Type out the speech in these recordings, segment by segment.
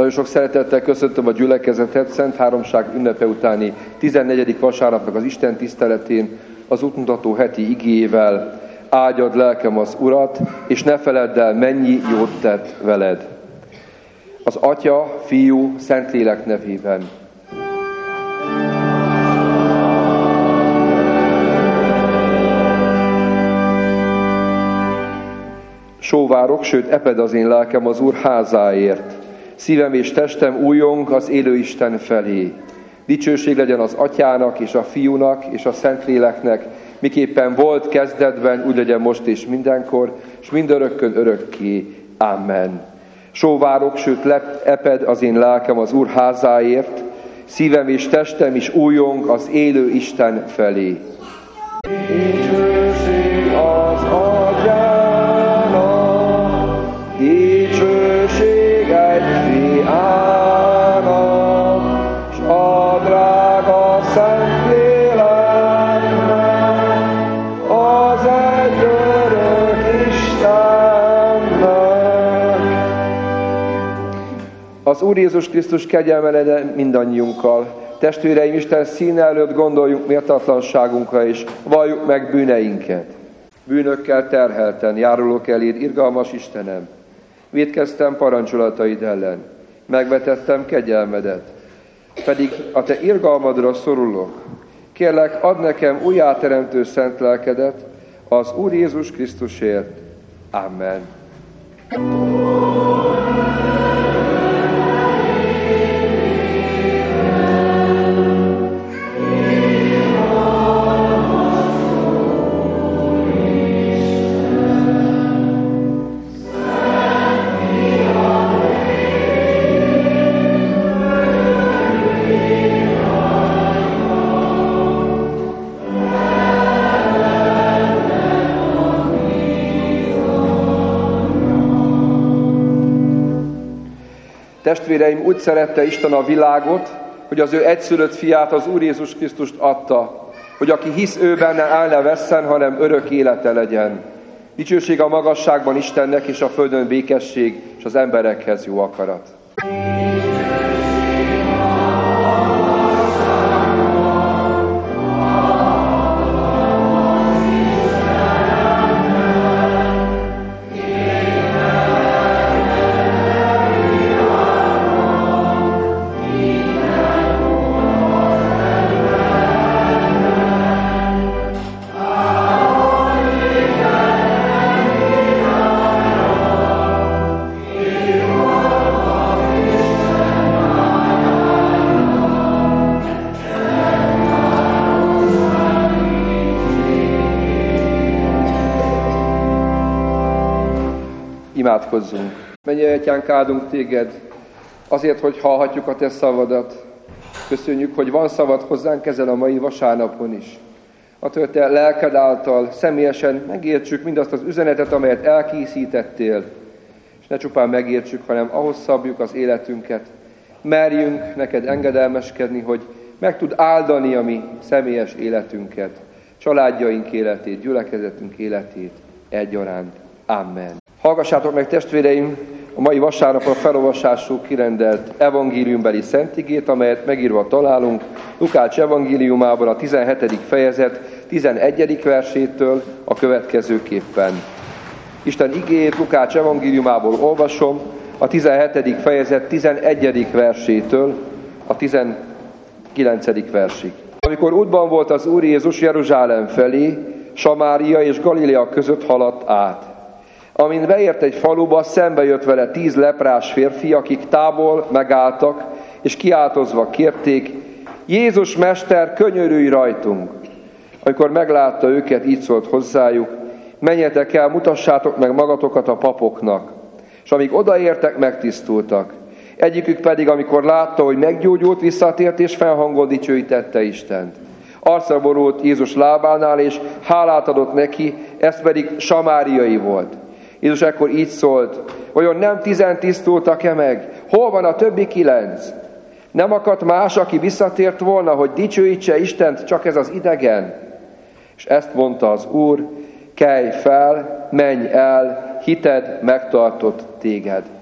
Nagyon sok szeretettel köszöntöm a gyülekezetet Szent Háromság ünnepe utáni 14. vasárnapnak az Isten tiszteletén az útmutató heti igéjével. Áldjad lelkem az Urat, és ne feledd el, mennyi jót tett veled. Az Atya, Fiú, Szentlélek nevében. Sóvárok, sőt eped az én lelkem az Úr házáért. Szívem és testem újjong az élő Isten felé. Dicsőség legyen az Atyának és a Fiúnak és a Szentléleknek, miképpen volt kezdetben, úgy legyen most és mindenkor, és mindörökkön örökké. Amen. Sóvárok, sőt eped az én lelkem az Úr házáért. Szívem és testem is újjong az élő Isten felé. Dicsőség az Atyának, dicsőség egy Fiának, s a drága Szentléleknek, az egy örök Istennek. Az Úr Jézus Krisztus kegyelme legyen mindannyiunkkal. Testvéreim, Isten színe előtt gondoljunk méltatlanságunkra, és valljuk meg bűneinket. Bűnökkel terhelten járulok eléd, irgalmas Istenem. Vétkeztem parancsolataid ellen, megvetettem kegyelmedet, pedig a te irgalmadra szorulok. Kérlek, add nekem újjáteremtő szent lelkedet az Úr Jézus Krisztusért. Amen. Testvéreim, úgy szerette Isten a világot, hogy az ő egyszülött fiát, az Úr Jézus Krisztust adta, hogy aki hisz ő benne, el ne vesszen, hanem örök élete legyen. Dicsőség a magasságban Istennek, és a földön békesség, és az emberekhez jó akarat. Imádkozzunk. Mennyei Atyánk, áldunk téged azért, hogy hallhatjuk a te szavadat. Köszönjük, hogy van szavad hozzánk ezen a mai vasárnapon is. Attól, hogy te lelked által személyesen megértsük mindazt az üzenetet, amelyet elkészítettél, és ne csupán megértsük, hanem ahhoz szabjuk az életünket. Merjünk neked engedelmeskedni, hogy meg tud áldani a mi személyes életünket, családjaink életét, gyülekezetünk életét egyaránt. Amen. Hallgassátok meg, testvéreim, a mai vasárnapon felolvasásuk kirendelt evangéliumbeli szentigét, amelyet megírva találunk Lukács evangéliumában a 17. fejezet 11. versétől a következőképpen. Isten igéjét Lukács evangéliumából olvasom, a 17. fejezet 11. versétől a 19. versig. Amikor útban volt az Úr Jézus Jeruzsálem felé, Samária és Galilea között haladt át. Amint beért egy faluba, szembe jött vele 10 leprás férfi, akik távol megálltak, és kiáltozva kérték: Jézus Mester, könyörülj rajtunk! Amikor meglátta őket, így szólt hozzájuk: menjetek el, mutassátok meg magatokat a papoknak. És amíg odaértek, megtisztultak. Egyikük pedig, amikor látta, hogy meggyógyult, visszatért, és felhangon dicsőítette Istent. Arcra borult Jézus lábánál, és hálát adott neki, ez pedig samáriai volt. Jézus ekkor így szólt: vajon nem 10 tisztultak-e meg? Hol van a többi 9? Nem akadt más, aki visszatért volna, hogy dicsőítse Istent, csak ez az idegen? És ezt mondta az Úr: kelj fel, menj el, hited megtartott téged.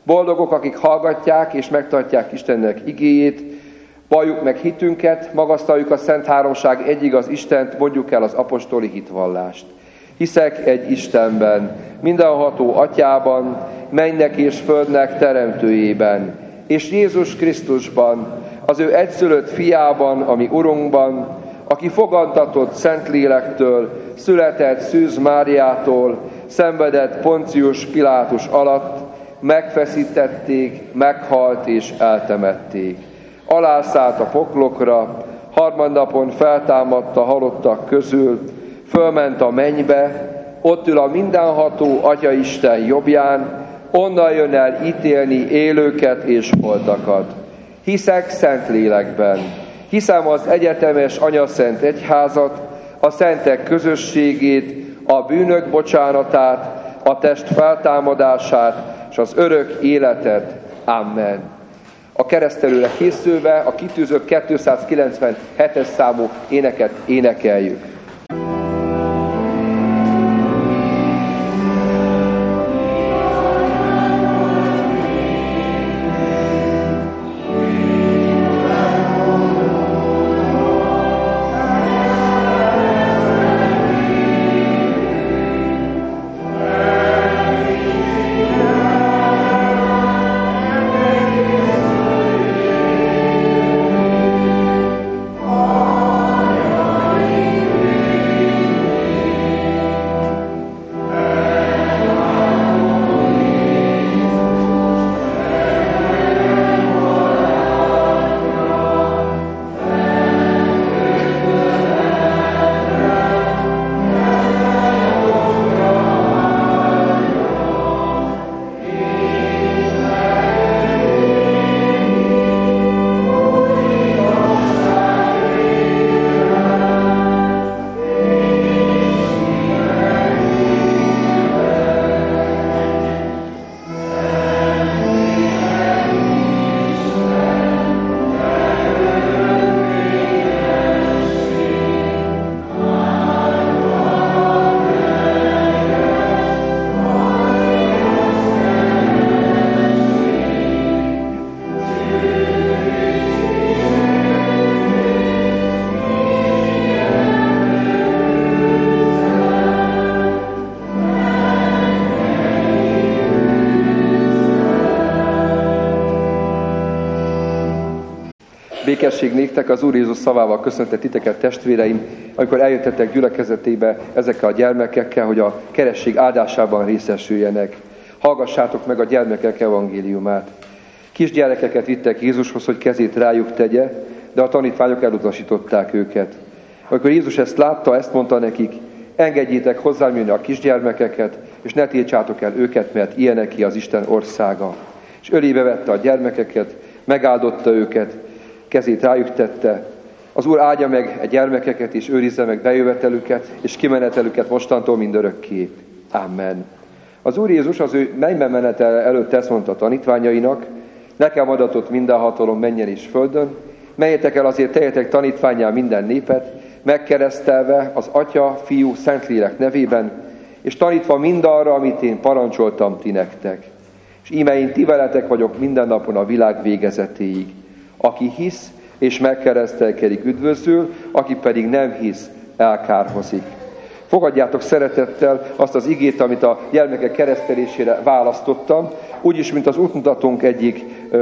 Boldogok, akik hallgatják és megtartják Istennek igéjét, valljuk meg hitünket, magasztaljuk a Szent Háromság egy igaz Istent, mondjuk el az apostoli hitvallást. Hiszek egy Istenben, mindenható Atyában, mennek és földnek teremtőjében, és Jézus Krisztusban, az ő egyszülött fiában, ami Urunkban, aki fogantatott Szentlélektől, született Szűz Máriától, szenvedett Poncius Pilátus alatt, megfeszítették, meghalt és eltemették. Alászállt a poklokra, harmadnapon feltámadt a halottak közül, fölment a mennybe, ott ül a mindenható Atyaisten jobbján, onnan jön el ítélni élőket és holtakat. Hiszek Szentlélekben, hiszem az egyetemes Anyaszent Egyházat, a szentek közösségét, a bűnök bocsánatát, a test feltámadását és az örök életet. Amen. A keresztelőre készülve a kitűzött 297-es számú éneket énekeljük. Békesség néktek, az Úr Jézus szavával köszöntett titeket, testvéreim, amikor eljöttetek gyülekezetébe ezekkel a gyermekekkel, hogy a keresztség áldásában részesüljenek. Hallgassátok meg a gyermekek evangéliumát. Kisgyerekeket vittek Jézushoz, hogy kezét rájuk tegye, de a tanítványok elutasították őket. Amikor Jézus ezt látta, ezt mondta nekik: engedjétek hozzám jönni a kisgyermekeket, és ne tiltsátok el őket, mert ilyeneké az Isten országa. És ölébe vette a gyermekeket, megáldotta őket, kezét rájuk tette. Az Úr áldja meg a gyermekeket, és őrizze meg bejövetelüket, és kimenetelüket mostantól mindörökké. Amen. Az Úr Jézus az ő mennybe menetele előtt ezt mondta a tanítványainak: nekem adatott minden hatalom mennyen és földön, menjetek el azért, tegyetek tanítvánnyá minden népet, megkeresztelve az Atya, Fiú, Szentlélek nevében, és tanítva mindarra, amit én parancsoltam ti nektek. És íme én ti veletek vagyok minden napon a világ végezetéig. Aki hisz és megkeresztelkedik, üdvözül, aki pedig nem hisz, elkárhozik. Fogadjátok szeretettel azt az igét, amit a gyermekek keresztelésére választottam, úgyis, mint az útmutatónk egyik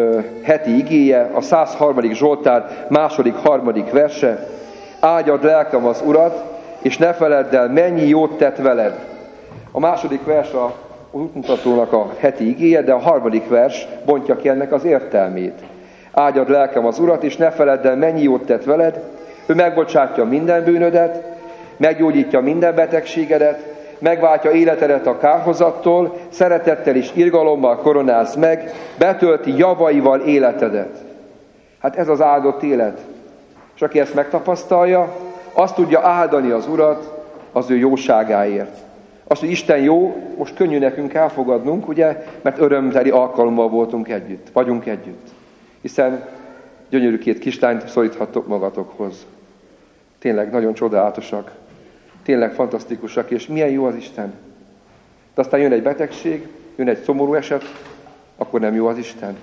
heti igéje, a 103. Zsoltár 2.-3. verse. Áldjad lelkem az Urat, és ne feledd el, mennyi jót tett veled. A 2. vers az útmutatónak a heti igéje, de a 3. vers bontja ki ennek az értelmét. Áldjad lelkem az Urat, és ne feledd el, mennyi jót tett veled. Ő megbocsátja minden bűnödet, meggyógyítja minden betegségedet, megváltja életedet a kárhozattól, szeretettel és irgalommal koronáz meg, betölti javaival életedet. Hát ez az áldott élet. És aki ezt megtapasztalja, azt tudja áldani az Urat az ő jóságáért. Azt, hogy Isten jó, most könnyű nekünk elfogadnunk, ugye, mert örömteli alkalommal voltunk együtt, vagyunk együtt. Hiszen gyönyörű 2 kislányt szoríthattok magatokhoz. Tényleg nagyon csodálatosak, tényleg fantasztikusak, és milyen jó az Isten. De aztán jön egy betegség, jön egy szomorú eset, akkor nem jó az Isten?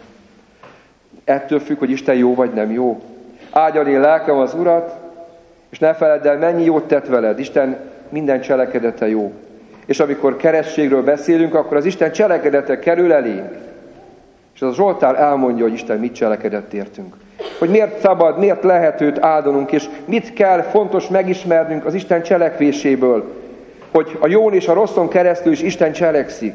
Ettől függ, hogy Isten jó vagy nem jó. Áldjad én lelkem az Urat, és ne feledd el, mennyi jót tett veled. Isten minden cselekedete jó. És amikor kerességről beszélünk, akkor az Isten cselekedete kerül elénk. És az a Zsoltár elmondja, hogy Isten mit cselekedett értünk. Hogy miért szabad, miért lehet őt áldanunk, és mit kell fontos megismernünk az Isten cselekvéséből. Hogy a jón és a rosszon keresztül is Isten cselekszik.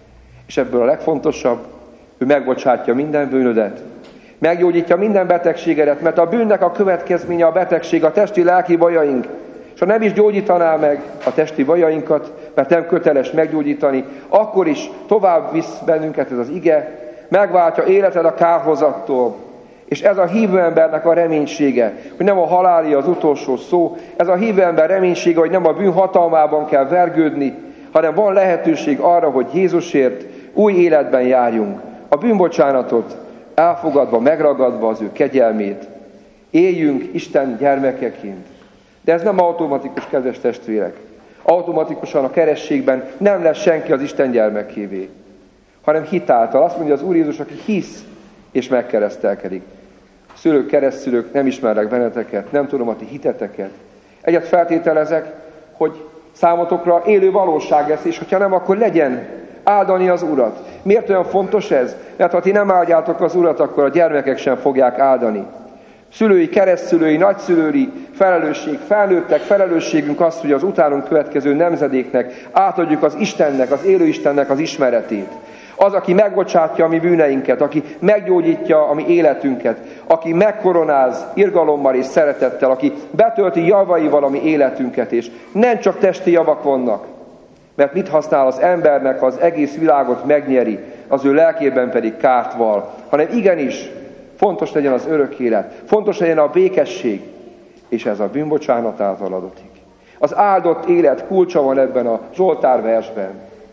És ebből a legfontosabb, ő megbocsátja minden bűnödet. Meggyógyítja minden betegségedet, mert a bűnnek a következménye a betegség, a testi, lelki bajaink. És ha nem is gyógyítaná meg a testi bajainkat, mert nem köteles meggyógyítani, akkor is tovább visz bennünket ez az ige, megváltja életed a kárhozattól. És ez a hívő embernek a reménysége, hogy nem a haláli az utolsó szó, ez a hívő ember reménysége, hogy nem a bűn hatalmában kell vergődni, hanem van lehetőség arra, hogy Jézusért új életben járjunk. A bűnbocsánatot elfogadva, megragadva az ő kegyelmét, éljünk Isten gyermekeként. De ez nem automatikus, kedves testvérek. Automatikusan a kerességben nem lesz senki az Isten gyermekévé, hanem hitáltal. Azt mondja az Úr Jézus, aki hisz és megkeresztelkedik. Szülők, keresztszülők, nem ismerlek benneteket, nem tudom a ti hiteteket. Egyet feltételezek, hogy számotokra élő valóság lesz, és hogyha nem, akkor legyen áldani az Urat. Miért olyan fontos ez? Mert ha ti nem áldjátok az Urat, akkor a gyermekek sem fogják áldani. Szülői, keresztszülői, nagyszülői felelősség, felnőttek felelősségünk az, hogy az utánunk következő nemzedéknek átadjuk az Istennek, az élő Istennek az ismeretét. Az, aki megbocsátja a mi bűneinket, aki meggyógyítja a mi életünket, aki megkoronáz irgalommal és szeretettel, aki betölti javaival a mi életünket, és nem csak testi javak vannak, mert mit használ az embernek, ha az egész világot megnyeri, az ő lelkében pedig kárt val, hanem igenis fontos legyen az örök élet, fontos legyen a békesség, és ez a bűnbocsánat által adatik. Az áldott élet kulcsa van ebben a Zsoltár versben.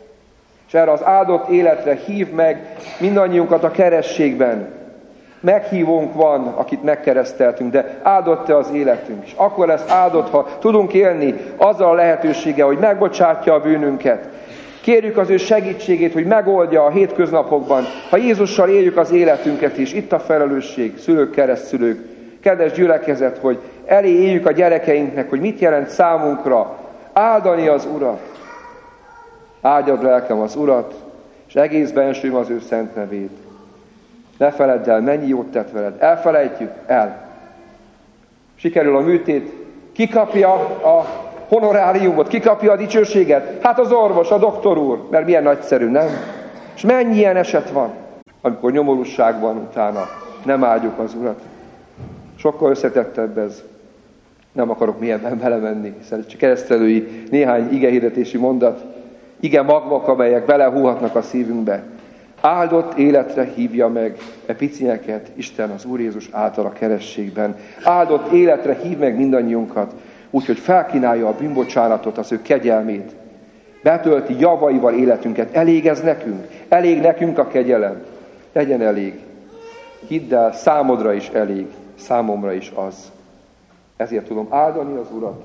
És erre az áldott életre hív meg mindannyiunkat a kerességben. Meghívónk van, akit megkereszteltünk, de áldott-e az életünk? És akkor lesz áldott, ha tudunk élni azzal a lehetőséggel, hogy megbocsátja a bűnünket. Kérjük az ő segítségét, hogy megoldja a hétköznapokban. Ha Jézussal éljük az életünket is, itt a felelősség, szülők, keresztszülők, kedves gyülekezet, hogy elé éljük a gyerekeinknek, hogy mit jelent számunkra áldani az Urat. Áldjad lelkem az Urat, és egész bensőm az ő szent nevét. Ne feledd el, mennyi jót tett veled. Elfelejtjük? El. Sikerül a műtét. Ki kapja a honoráriumot? Ki kapja a dicsőséget? Hát az orvos, a doktor úr. Mert milyen nagyszerű, nem? És mennyi ilyen eset van, amikor nyomorúság van utána. Nem áldjuk az Urat. Sokkal összetettebb ez. Nem akarok mélyebben belemenni, hiszen csak keresztelői néhány igehirdetési mondat, igen magvak, amelyek belehúhatnak a szívünkbe. Áldott életre hívja meg e picineket Isten az Úr Jézus által a kerességben. Áldott életre hív meg mindannyiunkat, úgyhogy felkínálja a bűnbocsánatot, az ő kegyelmét. Betölti javaival életünket. Elég ez nekünk? Elég nekünk a kegyelem? Legyen elég. Hidd el, számodra is elég, számomra is az. Ezért tudom áldani az Urat,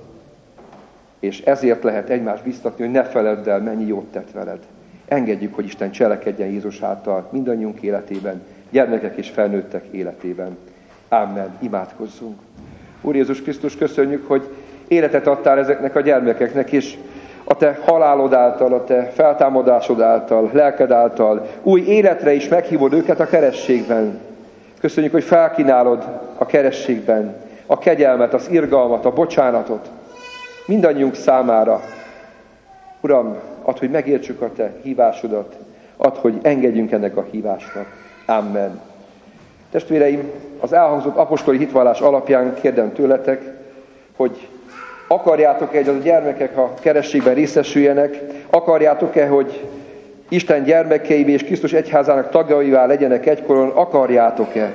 és ezért lehet egymást biztatni, hogy ne feledd el, mennyi jót tett veled. Engedjük, hogy Isten cselekedjen Jézus által mindannyiunk életében, gyermekek és felnőttek életében. Amen. Imádkozzunk. Úr Jézus Krisztus, köszönjük, hogy életet adtál ezeknek a gyermekeknek, és a te halálod által, a te feltámadásod által, lelked által új életre is meghívod őket a kerességben. Köszönjük, hogy felkínálod a kerességben a kegyelmet, az irgalmat, a bocsánatot mindannyiunk számára. Uram, add, hogy megértsük a te hívásodat, add, hogy engedjünk ennek a hívásnak. Amen. Testvéreim, az elhangzott apostoli hitvallás alapján kérdem tőletek, hogy akarjátok-e, hogy a gyermekek a kerességben részesüljenek? Akarjátok-e, hogy Isten gyermekeivé és Krisztus egyházának tagjaivá legyenek egykoron? Akarjátok-e?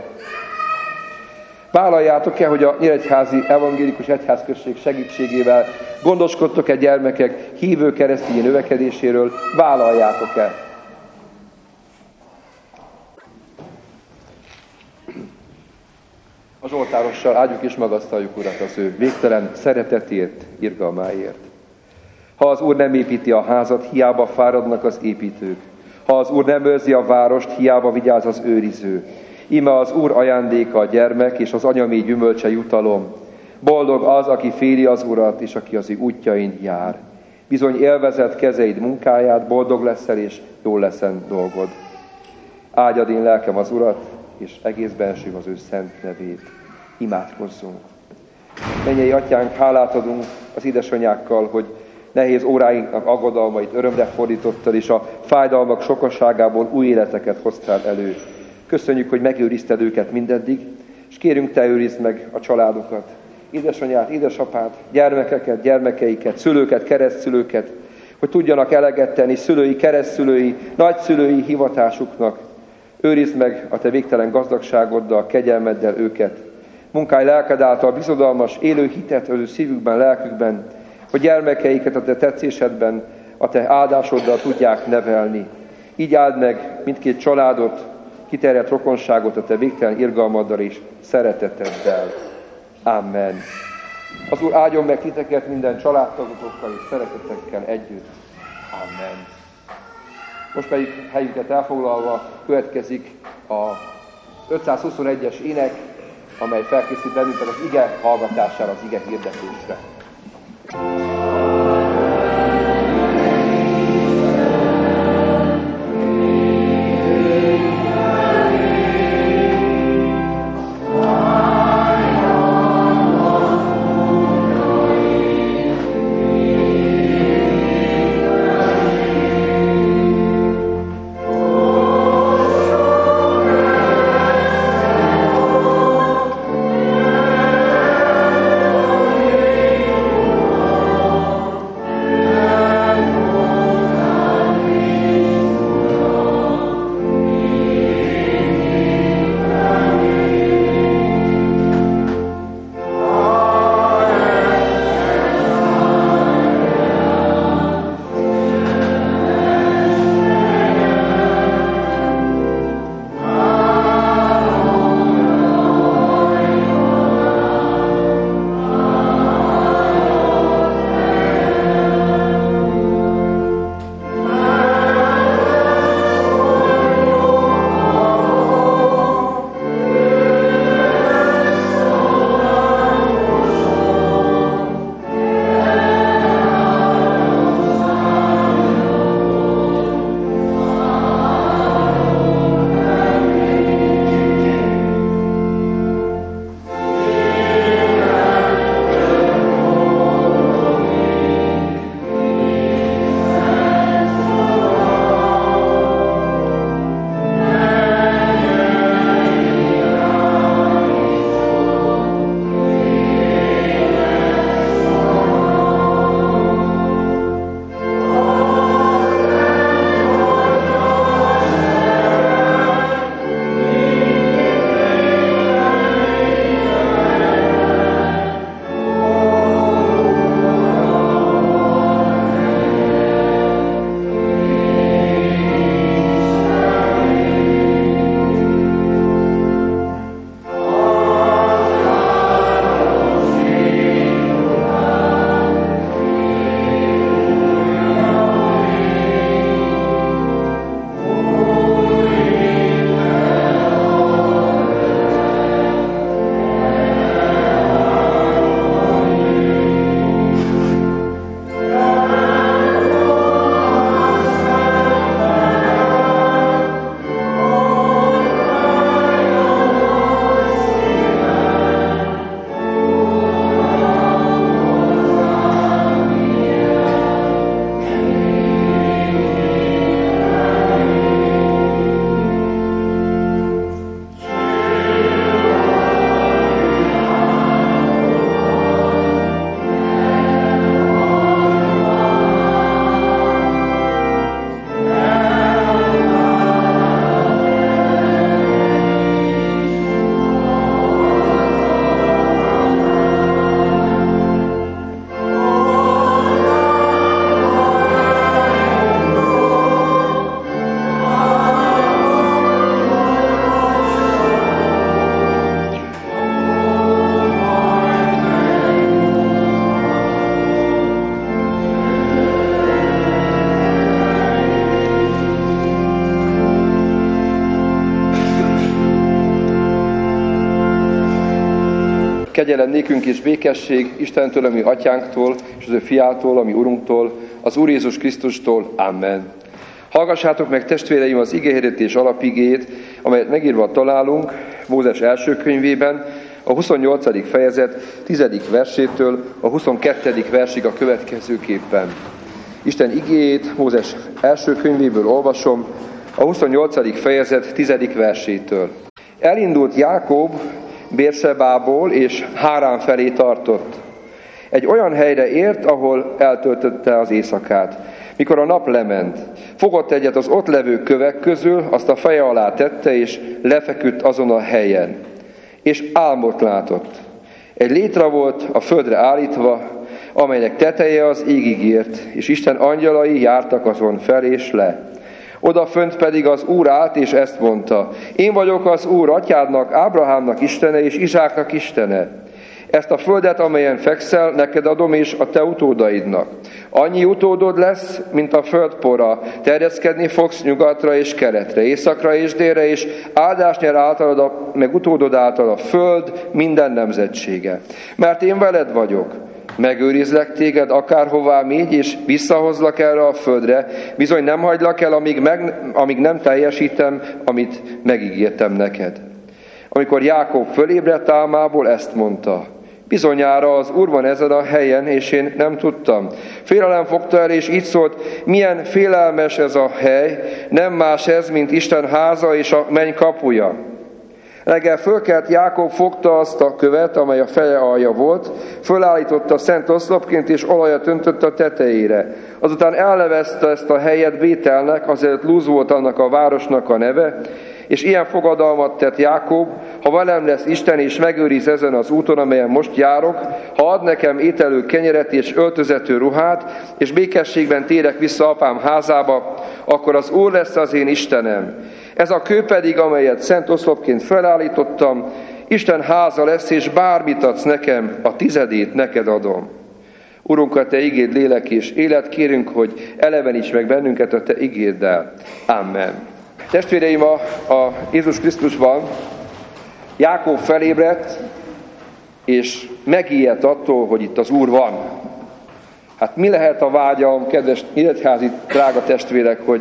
Vállaljátok-e, hogy a Nyíregyházi Evangélikus Egyházközség segítségével gondoskodtok-e gyermekek hívő keresztény növekedéséről? Vállaljátok-e? A zsoltárossal áldjuk és magasztaljuk Urat az ő végtelen szeretetért, irgalmáért. Ha az Úr nem építi a házat, hiába fáradnak az építők. Ha az Úr nem őrzi a várost, hiába vigyáz az őriző. Íme az Úr ajándéka a gyermek, és az anyaméh gyümölcse jutalom. Boldog az, aki féli az Urat, és aki az ő útjain jár. Bizony élvezed kezeid munkáját, boldog leszel, és jól leszen dolgod. Áldjad én lelkem az Urat, és egész bensőm az ő szent nevét. Imádkozzunk! Mennyei Atyánk, hálát adunk az édesanyákkal, hogy nehéz óráinknak aggodalmait örömre fordítottad, és a fájdalmak sokasságából új életeket hoztál elő. Köszönjük, hogy megőrizted őket mindeddig, és kérünk, te őrizd meg a családokat, édesanyát, édesapát, gyermekeket, gyermekeiket, szülőket, keresztszülőket, hogy tudjanak eleget tenni szülői, keresztszülői, nagyszülői hivatásuknak. Őrizd meg a te végtelen gazdagságoddal, kegyelmeddel őket. Munkálj lelked által bizodalmas, élő hitet az ő szívükben, lelkükben, hogy gyermekeiket a te tetszésedben, a te áldásoddal tudják nevelni. Így áld meg mindkét családot, kiterjedt rokonságot a te végtelen irgalmaddal és szereteteddel. Amen. Az Úr áldjon meg titeket minden családtagotokkal és szeretetekkel együtt. Amen. Most pedig helyünket elfoglalva következik a 521-es ének, amely felkészít bennünket az ige hallgatására, az ige hirdetésre. Kegyelem nékünk és békesség Istentől, ami atyánktól, és az ő fiától, ami Urunktól, az Úr Jézus Krisztustól. Amen. Hallgassátok meg, testvéreim, az igéhirdetés alapigét, amelyet megírva találunk Mózes első könyvében, a 28. fejezet 10. versétől a 22. versig a következőképpen. Isten igéjét Mózes első könyvéből olvasom, a 28. fejezet 10. versétől. Elindult Jákob Bérsebából, és Hárán felé tartott. Egy olyan helyre ért, ahol eltöltötte az éjszakát. Mikor a nap lement, fogott egyet az ott levő kövek közül, azt a feje alá tette, és lefeküdt azon a helyen. És álmot látott. Egy létre volt a földre állítva, amelynek teteje az égig ért, és Isten angyalai jártak azon fel és le. Odafönt pedig az Úr állt, és ezt mondta: Én vagyok az Úr, atyádnak, Ábrahámnak Istene, és Izsáknak Istene. Ezt a földet, amelyen fekszel, neked adom, és a te utódaidnak. Annyi utódod lesz, mint a földpora, terjeszkedni fogsz nyugatra és keletre, északra és délre, és áldást nyer általad, meg utódod által a föld minden nemzetsége. Mert én veled vagyok. Megőrizlek téged, akárhová mégy, és visszahozlak erre a földre, bizony nem hagylak el, amíg nem teljesítem, amit megígértem neked. Amikor Jákob fölébredt álmából, ezt mondta: Bizonyára az Úr van ezen a helyen, és én nem tudtam. Félelem fogta el, és így szólt: Milyen félelmes ez a hely, nem más ez, mint Isten háza és a menny kapuja. Reggel fölkelt Jákob, fogta azt a követ, amely a feje alja volt, fölállította szent oszlopként, és olajat öntött a tetejére. Azután elnevezte ezt a helyet Bételnek, azért Luz volt annak a városnak a neve, és ilyen fogadalmat tett Jákob: Ha velem lesz Isten, és megőriz ezen az úton, amelyen most járok, ha ad nekem ételő kenyeret és öltözető ruhát, és békességben térek vissza apám házába, akkor az Úr lesz az én Istenem. Ez a kő pedig, amelyet szent oszlopként felállítottam, Isten háza lesz, és bármit adsz nekem, a tizedét neked adom. Urunk, a te igéd lélek és élet, kérünk, hogy eleveníts meg bennünket a te igéddel. Amen. Testvéreim, a Jézus Krisztusban Jákob felébredt, és megijedt attól, hogy itt az Úr van. Hát mi lehet a vágyam, kedves életházi drága testvérek, hogy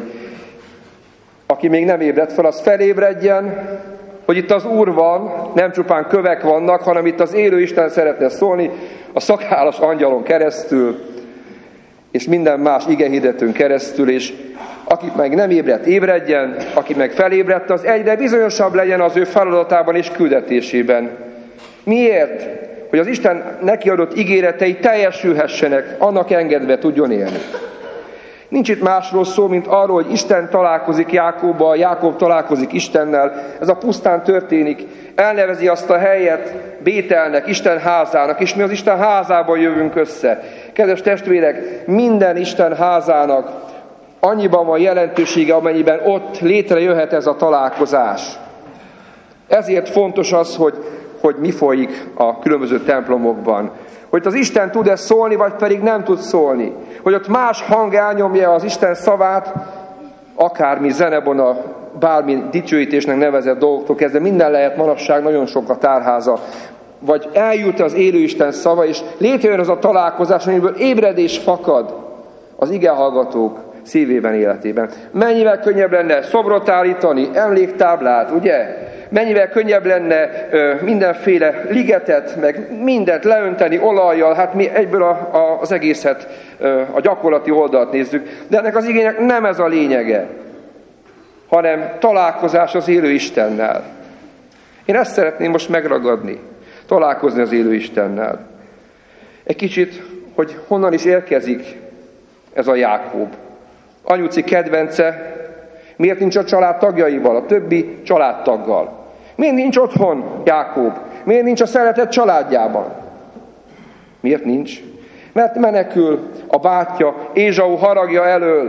aki még nem ébredt fel, az felébredjen, hogy itt az Úr van, nem csupán kövek vannak, hanem itt az élő Isten szeretne szólni a szakállas angyalon keresztül, és minden más igehirdetőn keresztül, és aki meg nem ébredt, ébredjen, aki meg felébredt, az egyre bizonyosabb legyen az ő feladatában és küldetésében. Miért? Hogy az Isten neki adott ígéretei teljesülhessenek, annak engedve tudjon élni. Nincs itt másról szó, mint arról, hogy Isten találkozik Jákobbal, Jákob találkozik Istennel. Ez a pusztán történik. Elnevezi azt a helyet Bételnek, Isten házának, és mi az Isten házában jövünk össze. Kedves testvérek, minden Isten házának annyiban van jelentősége, amennyiben ott létrejöhet ez a találkozás. Ezért fontos az, hogy mi folyik a különböző templomokban. Hogy az Isten tud-e szólni, vagy pedig nem tud szólni. Hogy ott más hang elnyomja az Isten szavát, akármi zenebona, bármi dicsőítésnek nevezett dolgoktól kezdve, minden lehet manapság, nagyon sok a tárháza. Vagy eljut az élő Isten szava, és létrejön az a találkozás, amiből ébredés fakad az igehallgatók szívében, életében. Mennyivel könnyebb lenne szobrot állítani, emléktáblát, ugye? Mennyivel könnyebb lenne mindenféle ligetet, meg mindent leönteni olajjal, hát mi egyből az egészet, a gyakorlati oldalt nézzük. De ennek az igénynek nem ez a lényege, hanem találkozás az élő Istennel. Én ezt szeretném most megragadni, találkozni az élő Istennel. Egy kicsit, hogy honnan is érkezik ez a Jákob. Anyuci kedvence, miért nincs a család tagjaival, a többi családtaggal? Miért nincs otthon Jákob? Miért nincs a szeretett családjában? Miért nincs? Mert menekül a bátyja Ézsau haragja elől.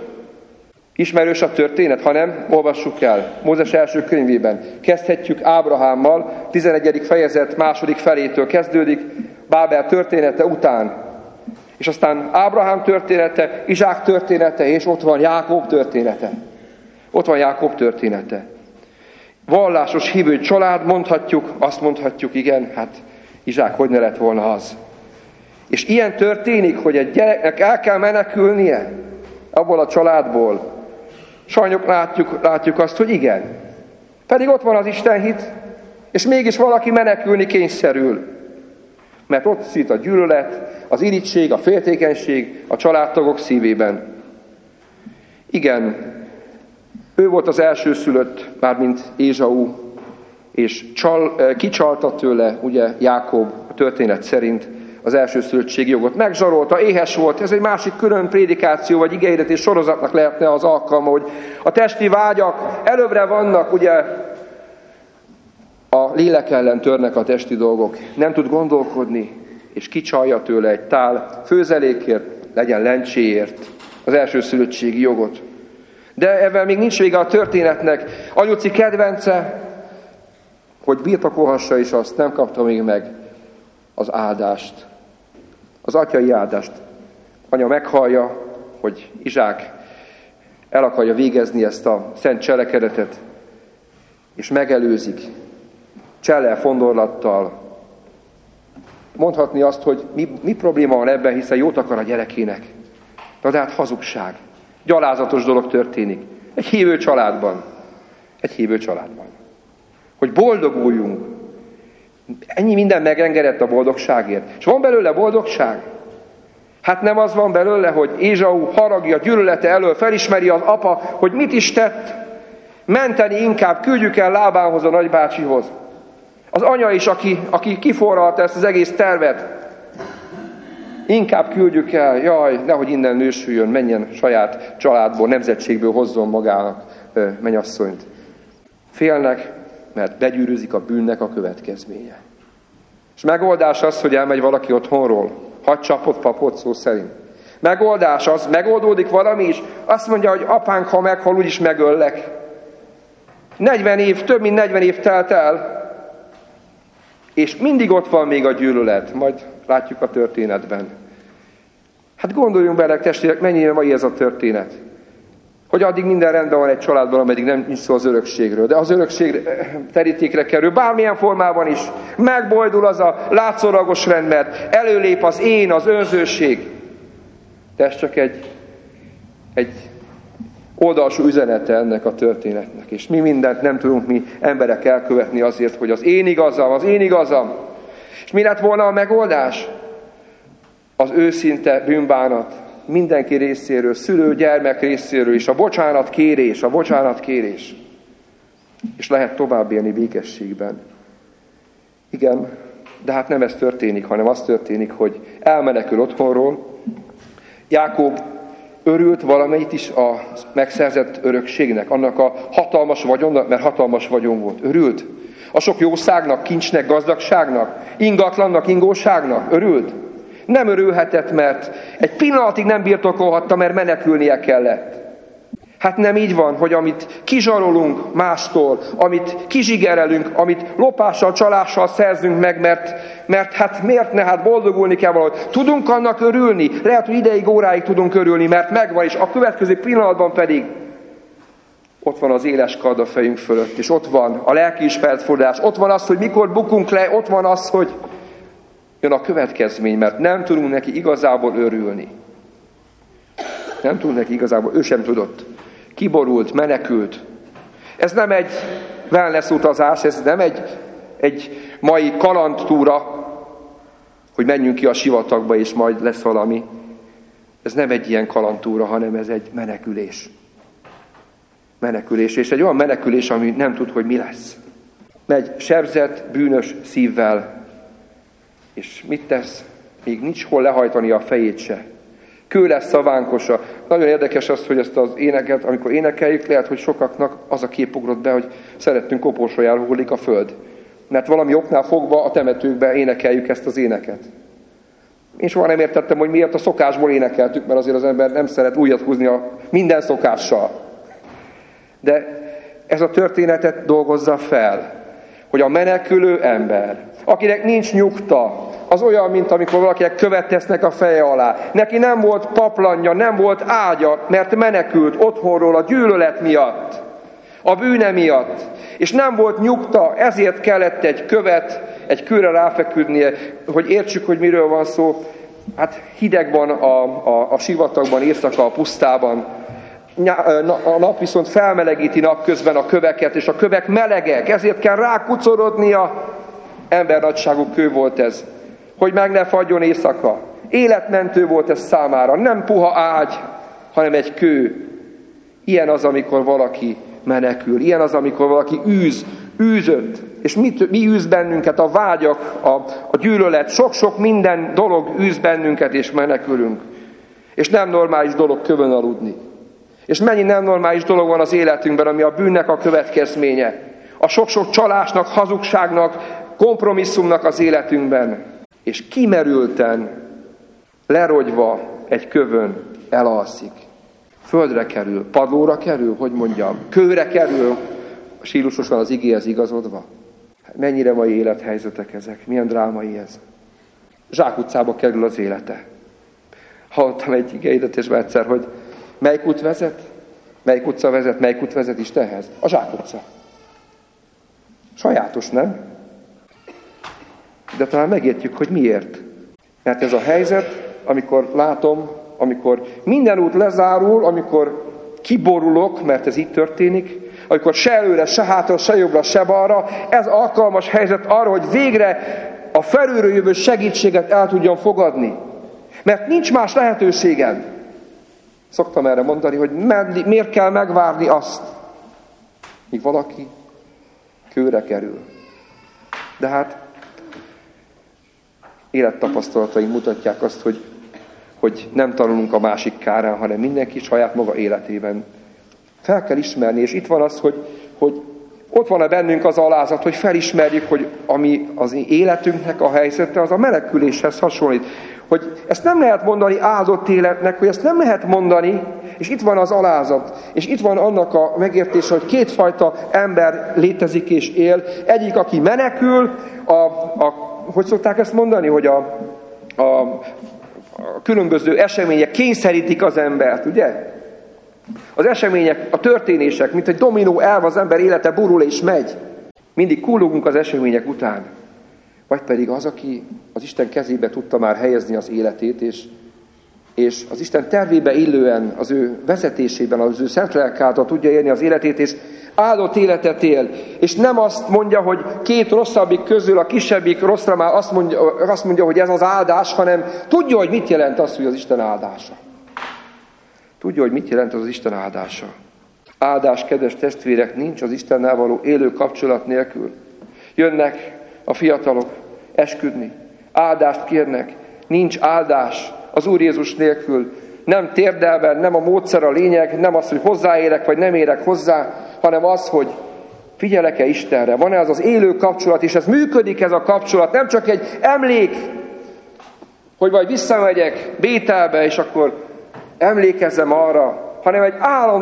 Ismerős a történet, ha nem, olvassuk el. Mózes első könyvében. Kezdhetjük Ábrahámmal, 11. fejezet második felétől kezdődik, Bábel története után. És aztán Ábrahám története, Izsák története, és ott van Jákob története. Ott van Jákob története. Vallásos hívő család, azt mondhatjuk, igen, hát Izsák hogy ne lett volna az? És ilyen történik, hogy egy gyereknek el kell menekülnie abból a családból. Sajnos látjuk azt, hogy igen. Pedig ott van az istenhit, és mégis valaki menekülni kényszerül. Mert ott szít a gyűlölet, az irigység, a féltékenység a családtagok szívében. Igen, ő volt az elsőszülött, mármint Ézsau, és kicsalta tőle, ugye Jákob a történet szerint az elsőszülöttségi jogot. Megzsarolta, éhes volt, ez egy másik külön prédikáció, vagy igehirdetés sorozatnak lehetne az alkalma, hogy a testi vágyak előbbre vannak, ugye a lélek ellen törnek a testi dolgok. Nem tud gondolkodni, és kicsalja tőle egy tál főzelékért, legyen lencséért az elsőszülöttségi jogot. De ebben még nincs vége a történetnek. Anyuci kedvence, hogy birtokolhassa is azt, nem kapta még meg az áldást. Az atyai áldást. Anya meghallja, hogy Izsák el akarja végezni ezt a szent cselekedetet, és megelőzik csellel, fondorlattal. Mondhatni azt, hogy mi probléma van ebben, hiszen jót akar a gyerekének. De hát hazugság. Gyalázatos dolog történik. Egy hívő családban. Hogy boldoguljunk. Ennyi minden megengedett a boldogságért. És van belőle boldogság? Hát nem az van belőle, hogy Ézsau haragja, gyűlölete elől felismeri az apa, hogy mit is tett. Menteni inkább, küldjük el Lábánhoz, a nagybácsihoz. Az anya is, aki kiforralta ezt az egész tervet. Inkább küldjük el, jaj, nehogy innen nősüljön, menjen saját családból, nemzetségből hozzon magának mennyasszonyt. Félnek, mert begyűrűzik a bűnnek a következménye. És megoldás az, hogy elmegy valaki otthonról, hadcsapott papot szó szerint. Megoldás az, megoldódik valami is, azt mondja, hogy apánk, ha meghal, úgyis megöllek. 40 év, több mint 40 év telt el, és mindig ott van még a gyűlölet, majd látjuk a történetben. Hát gondoljunk bele, testvérek, mennyire mai ez a történet. Hogy addig minden rendben van egy családban, ameddig nem nincs szó az örökségről. De az örökség terítékre kerül, bármilyen formában is. Megbojdul az a látszólagos rend, mert előlép az én, az önzőség. De ez csak egy oldalsó üzenete ennek a történetnek. És mi mindent nem tudunk mi emberek elkövetni azért, hogy az én igazam. És mi lett volna a megoldás? Az őszinte bűnbánat mindenki részéről, szülő, gyermek részéről is, a bocsánatkérés. És lehet tovább élni békességben. Igen, de hát nem ez történik, hanem az történik, hogy elmenekül otthonról. Jákob örült valamelyik is a megszerzett örökségnek, annak a hatalmas vagyonnak, mert hatalmas vagyon volt. Örült. A sok jószágnak, kincsnek, gazdagságnak, ingatlannak, ingóságnak. Örült. Nem örülhetett, mert egy pillanatig nem birtokolhatta, mert menekülnie kellett. Hát nem így van, hogy amit kizsarolunk mástól, amit kizsigerelünk, amit lopással, csalással szerzünk meg, mert hát miért ne, hát boldogulni kell valahogy. Tudunk annak örülni, lehet, hogy ideig, óráig tudunk örülni, mert megvan, és a következő pillanatban pedig ott van az éles kard a fejünk fölött, és ott van a lelkiismeretfordulás, ott van az, hogy mikor bukunk le, ott van az, hogy jön a következmény, mert nem tudunk neki igazából örülni. Nem tudunk neki igazából, ő sem tudott. Kiborult, menekült. Ez nem egy wellness utazás, ez nem egy mai kalandtúra, hogy menjünk ki a sivatagba, és majd lesz valami. Ez nem egy ilyen kalandtúra, hanem ez egy menekülés. Menekülés, és egy olyan menekülés, ami nem tud, hogy mi lesz. Megy sebzett, bűnös szívvel, és mit tesz? Még nincs hol lehajtani a fejét se. Kő lesz szavánkosa. Nagyon érdekes az, hogy ezt az éneket, amikor énekeljük, lehet, hogy sokaknak az a kép ugrott be, hogy szerettünk koporsójára hullik a föld. Mert valami oknál fogva a temetőkben énekeljük ezt az éneket. Én soha nem értettem, hogy miért a szokásból énekeltük, mert azért az ember nem szeret újat húzni a minden szokással. De ez a történetet dolgozza fel, hogy a menekülő ember, akinek nincs nyugta, az olyan, mint amikor valakinek követ tesznek a feje alá. Neki nem volt paplanja, nem volt ágya, mert menekült otthonról a gyűlölet miatt. a bűne miatt. És nem volt nyugta, ezért kellett egy követ, egy kőre ráfeküdnie, hogy értsük, hogy miről van szó. Hát hideg van a sivatagban, éjszaka a pusztában. A nap viszont felmelegíti napközben a köveket, és a kövek melegek, ezért kell rákucorodnia. Embernagyságú kő volt ez, hogy meg ne fagyjon éjszaka. Életmentő volt ez számára, nem puha ágy, hanem egy kő. Ilyen az, amikor valaki menekül, ilyen az, amikor valaki űzött. És mi űz bennünket? A vágyak, a gyűlölet, sok-sok minden dolog űz bennünket, és menekülünk. És nem normális dolog kövön aludni. És mennyi nem normális dolog van az életünkben, ami a bűnnek a következménye. A sok-sok csalásnak, hazugságnak, kompromisszumnak az életünkben. És kimerülten, lerogyva egy kövön elalszik. Földre kerül, padlóra kerül, hogy mondjam, kőre kerül, stílusosan az igéhez igazodva. Mennyire mai élethelyzetek ezek, milyen drámai ez. Zsákutcába kerül az élete. Hallottam egy igehirdetésben egyszer, hogy melyik út vezet? Melyik utca vezet? Melyik út vezet Istenhez? A zsákutca. Sajátos, nem? De talán megértjük, hogy miért. Mert ez a helyzet, amikor látom, amikor minden út lezárul, amikor kiborulok, mert ez így történik, amikor se előre, se hátra, se jobbra, se balra, ez alkalmas helyzet arra, hogy végre a felülről jövő segítséget el tudjam fogadni. Mert nincs más lehetőségem. Szoktam erre mondani, hogy miért kell megvárni azt, míg valaki kőre kerül. De hát élettapasztalataink mutatják azt, hogy nem tanulunk a másik kárán, hanem mindenki saját maga életében. Fel kell ismerni, és itt van az, hogy ott van-e bennünk az alázat, hogy felismerjük, hogy ami az életünknek a helyzete, az a meneküléshez hasonlít. Hogy ezt nem lehet mondani áldott életnek, hogy ezt nem lehet mondani, és itt van az alázat, és itt van annak a megértése, hogy kétfajta ember létezik és él. Egyik, aki menekül, hogy szokták ezt mondani, hogy a különböző események kényszerítik az embert, ugye? Az események, a történések, mint egy dominó elv, az ember élete burul és megy. Mindig kullogunk az események után. Vagy pedig az, aki az Isten kezébe tudta már helyezni az életét, és az Isten tervébe illően, az ő vezetésében, az ő szent lelk által tudja élni az életét, és áldott életet él. És nem azt mondja, hogy két rosszabbik közül a kisebbik rosszra már azt mondja, hogy ez az áldás, hanem tudja, hogy mit jelent az, hogy az Isten áldása. Tudja, hogy mit jelent az Isten áldása. Áldás, kedves testvérek, nincs az Istennel való élő kapcsolat nélkül. Jönnek a fiatalok esküdni, áldást kérnek, nincs áldás az Úr Jézus nélkül. Nem térdelben, nem a módszer a lényeg, nem az, hogy hozzáérek, vagy nem érek hozzá, hanem az, hogy figyelek-e Istenre, van-e az élő kapcsolat, és ez működik ez a kapcsolat, nem csak egy emlék, hogy majd visszamegyek Bételbe, és akkor emlékezzem arra, hanem egy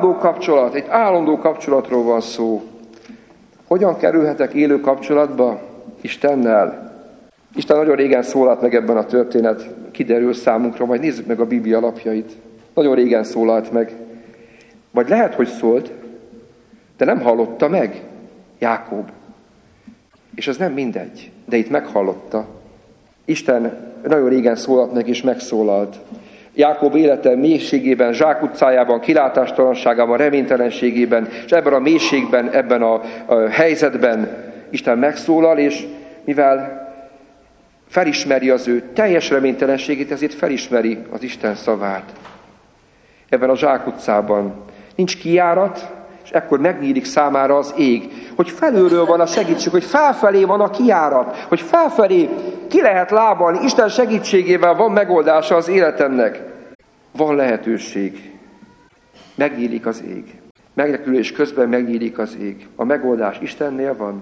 állandó kapcsolatról van szó. Hogyan kerülhetek élő kapcsolatba Istennel? Isten nagyon régen szólalt meg ebben a történet, kiderül számunkra, majd nézzük meg a Biblia alapjait. Nagyon régen szólalt meg. Vagy lehet, hogy szólt, de nem hallotta meg Jákob. És ez nem mindegy, de itt meghallotta. Isten nagyon régen szólalt meg, és megszólalt. Jákob élete mélységében, zsákutcájában, kilátástalanságában, reménytelenségében, és ebben a mélységben, ebben a helyzetben Isten megszólal, és mivel felismeri az ő teljes reménytelenségét, ezért felismeri az Isten szavát. Ebben a zsákutcában nincs kijárat, és ekkor megnyílik számára az ég, hogy felülről van a segítség, hogy felfelé van a kijárat, hogy felfelé ki lehet lábalni, Isten segítségével van megoldása az életemnek. Van lehetőség. Megnyílik az ég. Menekülés közben megnyílik az ég. A megoldás Istennél van.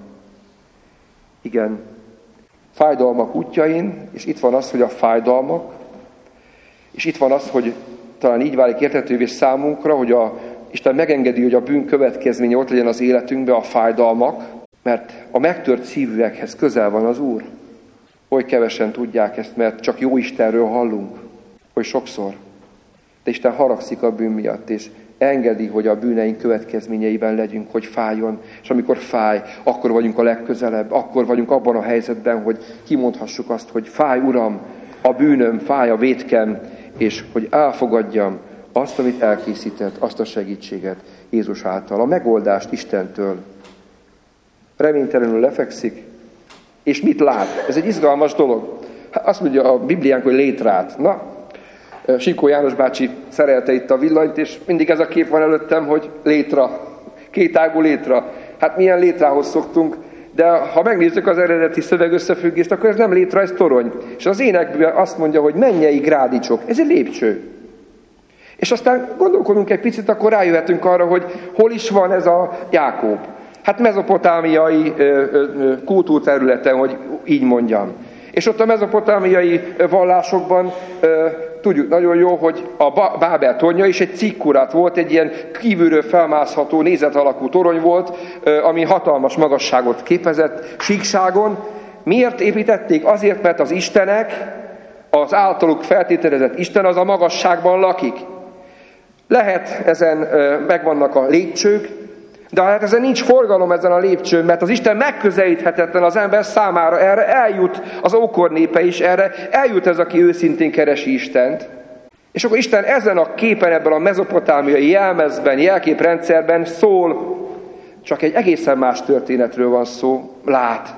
Igen. Fájdalmak útjain, és itt van az, hogy a fájdalmak, és itt van az, hogy talán így válik érthetővé számunkra, hogy Isten megengedi, hogy a bűn következménye ott legyen az életünkben, a fájdalmak, mert a megtört szívűekhez közel van az Úr. Oly kevesen tudják ezt, mert csak jó Istenről hallunk, oly sokszor. De Isten haragszik a bűn miatt, és engedi, hogy a bűneink következményeiben legyünk, hogy fájjon, és amikor fáj, akkor vagyunk a legközelebb, akkor vagyunk abban a helyzetben, hogy kimondhassuk azt, hogy fáj, Uram, a bűnöm, fáj a vétkem, és hogy elfogadjam azt, amit elkészített, azt a segítséget Jézus által, a megoldást Istentől. Reménytelenül lefekszik, és mit lát? Ez egy izgalmas dolog. Azt mondja a Bibliánk, hogy létrát. Na, Sinkó János bácsi szerelte itt a villanyt, és mindig ez a kép van előttem, hogy létra, kétágú létra. Hát milyen létrához szoktunk, de ha megnézzük az eredeti szövegösszefüggést, akkor ez nem létra, ez torony. És az énekben azt mondja, hogy mennyei grádicsok. Ez egy lépcső. És aztán gondolkodunk egy picit, akkor rájöhetünk arra, hogy hol is van ez a Jákob. Hát mezopotámiai kultúrterületen, hogy így mondjam. És ott a mezopotámiai vallásokban tudjuk nagyon jó, hogy a Bábel tornya is egy cikkurát volt, egy ilyen kívülről felmászható, nézet alakú torony volt, ami hatalmas magasságot képezett síkságon. Miért építették? Azért, mert az istenek, az általuk feltételezett Isten az a magasságban lakik. Lehet ezen megvannak a lépcsők, de hát ezen nincs forgalom ezen a lépcsőn, mert az Isten megközelíthetetlen az ember számára, erre eljut az ókor népe is, erre eljut ez, aki őszintén keresi Istent. És akkor Isten ezen a képen, ebben a mezopotámiai jelmezben, jelképrendszerben szól, csak egy egészen más történetről van szó, lát.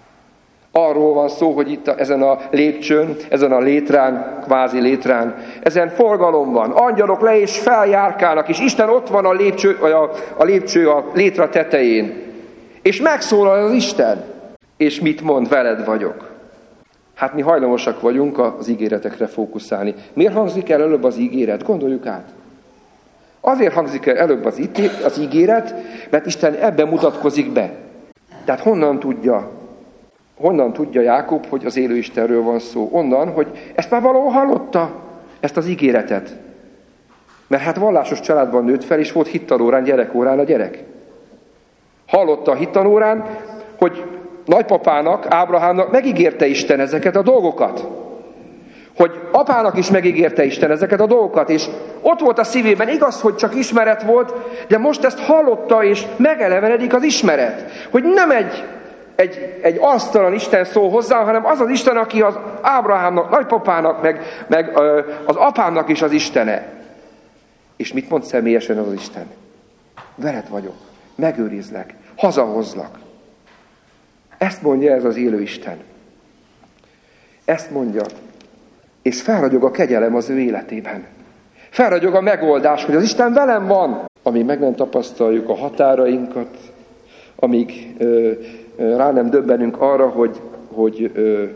Arról van szó, hogy itt ezen a lépcsőn, ezen a létrán, kvázi létrán, ezen forgalom van. Angyalok le és feljárkálnak, és Isten ott van a lépcső a létra tetején. És megszólal az Isten. És mit mond? Veled vagyok. Hát mi hajlamosak vagyunk az ígéretekre fókuszálni. Miért hangzik el előbb az ígéret? Gondoljuk át. Azért hangzik el előbb az ígéret, mert Isten ebben mutatkozik be. Tehát honnan tudja Jákob, hogy az élő Istenről van szó? Onnan, hogy ezt már valahol hallotta, ezt az ígéretet. Mert hát vallásos családban nőtt fel, és volt hittanórán, gyerekórán a gyerek. Hallotta a hittanórán, hogy nagypapának, Ábrahámnak megígérte Isten ezeket a dolgokat. Hogy apának is megígérte Isten ezeket a dolgokat, és ott volt a szívében, igaz, hogy csak ismeret volt, de most ezt hallotta, és megelevenedik az ismeret. Hogy nem egy asztalan Isten szól hozzá, hanem az az Isten, aki az Ábrahámnak, nagypapának, meg az apámnak is az Istene. És mit mond személyesen az Isten? Veled vagyok, megőrizlek, hazahozlak. Ezt mondja ez az élő Isten. Ezt mondja. És felragyog a kegyelem az ő életében. Felragyog a megoldás, hogy az Isten velem van. Amíg meg nem tapasztaljuk a határainkat, amíg rá nem döbbenünk arra, hogy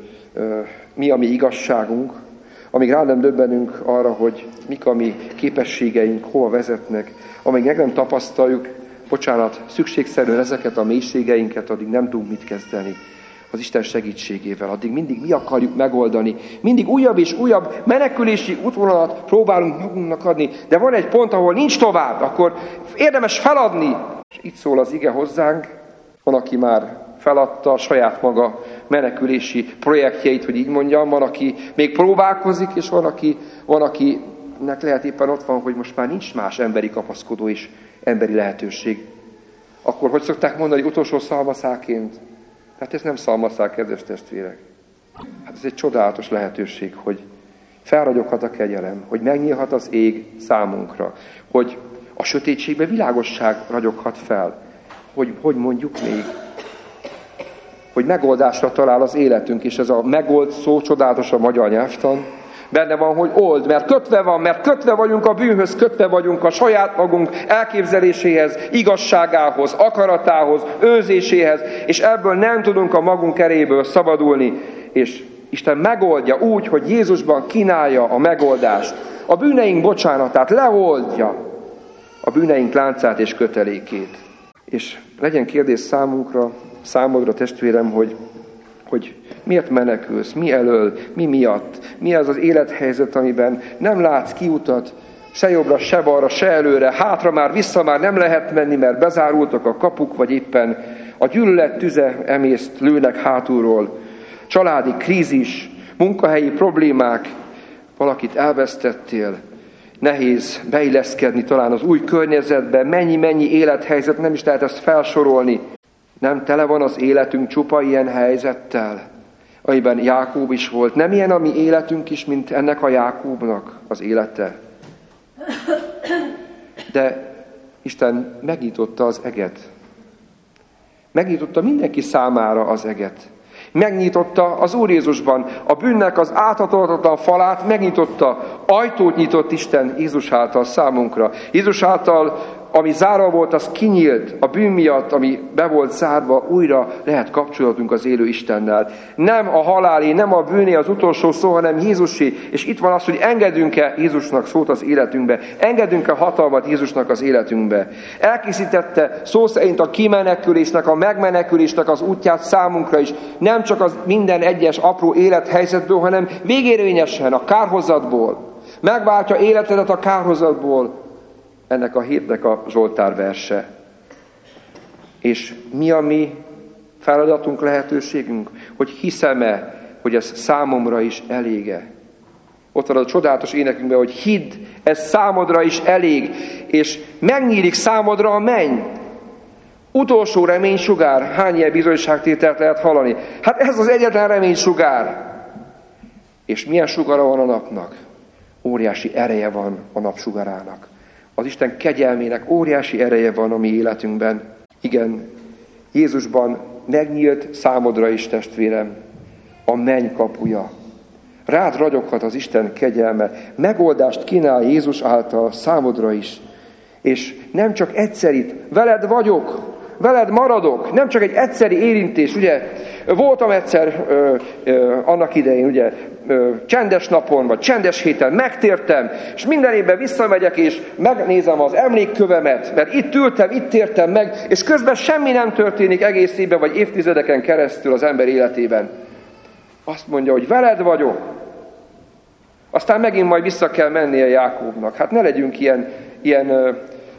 mi a mi igazságunk, amíg rá nem döbbenünk arra, hogy mik a mi képességeink, hova vezetnek, amíg meg nem tapasztaljuk, szükségszerűen ezeket a mélységeinket, addig nem tudunk mit kezdeni az Isten segítségével. Addig mindig mi akarjuk megoldani. Mindig újabb és újabb menekülési útvonalat próbálunk magunknak adni, de van egy pont, ahol nincs tovább, akkor érdemes feladni. És itt szól az ige hozzánk, van, aki már feladta a saját maga menekülési projektjeit, hogy így mondjam, van, aki még próbálkozik, és van, akinek lehet éppen ott van, hogy most már nincs más emberi kapaszkodó és emberi lehetőség. Akkor hogy szokták mondani, utolsó szalmaszáként? Hát ez nem szalmaszák, kedves testvérek. Hát ez egy csodálatos lehetőség, hogy felragyoghat a kegyelem, hogy megnyílhat az ég számunkra, hogy a sötétségbe világosság ragyoghat fel, hogy mondjuk még, hogy megoldásra talál az életünk, és ez a megold szó csodálatos a magyar nyelvtan. Benne van, hogy old, mert kötve vagyunk a bűnhöz, kötve vagyunk a saját magunk elképzeléséhez, igazságához, akaratához, őrzéséhez, és ebből nem tudunk a magunk erejéből szabadulni, és Isten megoldja úgy, hogy Jézusban kínálja a megoldást, a bűneink bocsánatát, leoldja a bűneink láncát és kötelékét. És legyen kérdés számodra testvérem, hogy miért menekülsz, mi elől, mi miatt, mi az az élethelyzet, amiben nem látsz kiutat, se jobbra, se balra, se előre, hátra már, vissza már nem lehet menni, mert bezárultak a kapuk, vagy éppen a gyűlölet tüze emészt, lőnek hátulról, családi krízis, munkahelyi problémák, valakit elvesztettél, nehéz beilleszkedni talán az új környezetbe, mennyi élethelyzet, nem is lehet ezt felsorolni. Nem tele van az életünk csupa ilyen helyzettel, amiben Jákób is volt. Nem ilyen a mi életünk is, mint ennek a Jákóbnak az élete. De Isten megnyitotta az eget. Megnyitotta mindenki számára az eget. Megnyitotta az Úr Jézusban a bűnnek az áthatolhatatlan falát, megnyitotta, ajtót nyitott Isten Jézus által számunkra. Jézus által, ami zárva volt, az kinyílt, a bűn miatt, ami be volt zárva, újra lehet kapcsolatunk az élő Istennel. Nem a halálé, nem a bűné az utolsó szó, hanem Jézusé. És itt van az, hogy engedünk-e Jézusnak szót az életünkbe, engedünk-e hatalmat Jézusnak az életünkbe. Elkészítette szó szerint a kimenekülésnek, a megmenekülésnek az útját számunkra is. Nem csak az minden egyes apró élethelyzetből, hanem végérvényesen a kárhozatból. Megváltja életedet a kárhozatból. Ennek a hétnek a Zsoltár verse. És mi a mi feladatunk, lehetőségünk? Hogy hiszem-e, hogy ez számomra is elége? Ott van a csodálatos énekünkben, hogy hidd, ez számodra is elég, és megnyílik számodra a menny. Utolsó reménysugár. Hány ilyen bizonyságtételt lehet hallani? Hát ez az egyetlen reménysugár. És milyen sugara van a napnak? Óriási ereje van a napsugarának. Az Isten kegyelmének óriási ereje van a mi életünkben. Igen, Jézusban megnyílt számodra is, testvérem, a menny kapuja. Rád ragyoghat az Isten kegyelme. Megoldást kínál Jézus által számodra is. És nem csak egyszerit, veled vagyok, veled maradok, nem csak egy egyszeri érintés, ugye, voltam egyszer annak idején, ugye, csendes napon, vagy csendes héten megtértem, és minden évben visszamegyek, és megnézem az emlékkövemet, mert itt ültem, itt tértem meg, és közben semmi nem történik egész évben, vagy évtizedeken keresztül az ember életében. Azt mondja, hogy veled vagyok. Aztán megint majd vissza kell mennie Jákóbnak. Hát ne legyünk ilyen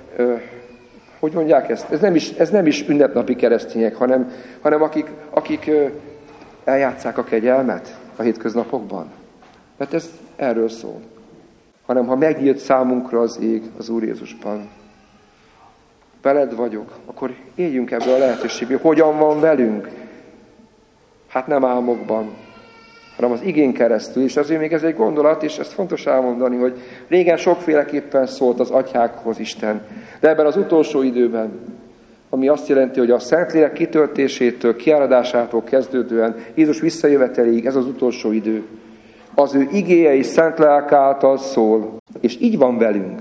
hogy mondják ezt? Ez nem is ünnepnapi keresztények, hanem akik eljátsszák a kegyelmet a hétköznapokban. Mert ez erről szól. Hanem ha megnyílt számunkra az ég az Úr Jézusban, veled vagyok, akkor éljünk ebből a lehetőségből. Hogyan van velünk? Hát nem álmokban, hanem az igén keresztül. És azért még ez egy gondolat, és ezt fontos elmondani, hogy régen sokféleképpen szólt az atyákhoz Isten. De ebben az utolsó időben, ami azt jelenti, hogy a Szentlélek kitöltésétől, kiáradásától kezdődően Jézus visszajöveteléig, ez az utolsó idő, az ő igéje és szent lelk által szól, és így van velünk.